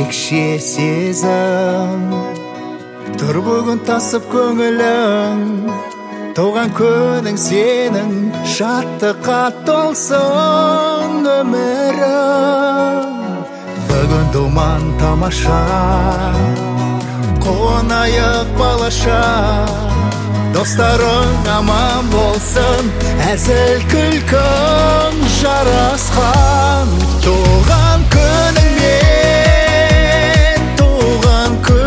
ерекше сезім тұр бүгін тасып көңілің, туған күнің сенің шаттыққа толсын өмірің. Бүгін думан тамаша, қонайық балаша, достарың аман болсын, әзіл күлкің жарасқан. Туған күніңмен, туған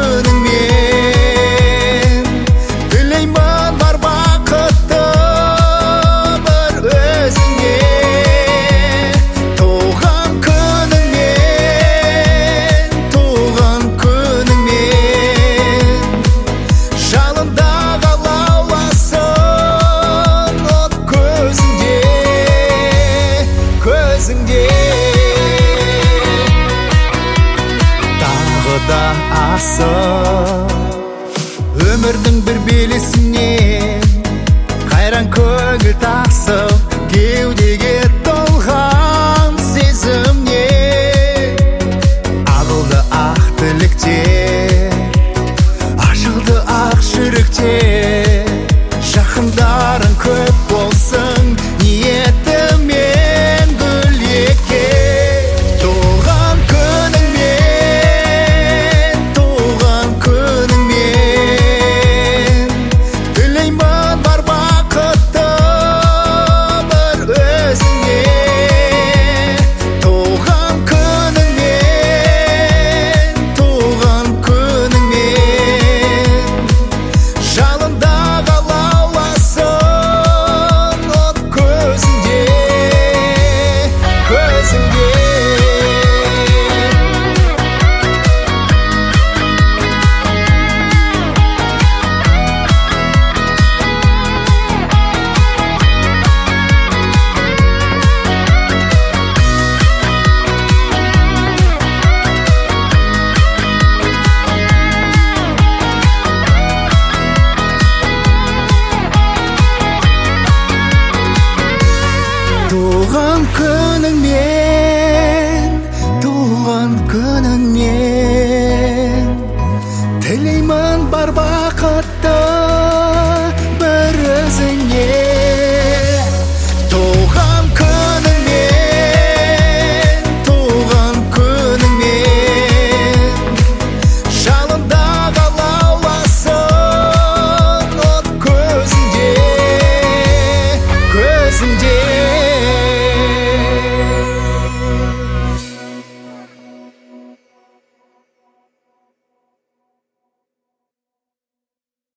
күніңмен, тілеймін бар бақытты бір өзіңе. Туған күніңмен, туған күніңмен, жалында лауласын от көзіңде, көзіңде. Тағы да асып өмірдің бір белесінен қайран көңіл тасып, кеудеге толған сезімне ағылды ақ тілектер, ашылды ақ жүректер. Жақындарың көп болсын, ниетімен гүл еккен. Туған күніңмен, туған күніңмен, тілеймін бар бақытты бір өзіңе. Туған күніңмен, туған күніңмен, жалында лауласын от көзіңде, көзіңде. Туған күніңмен,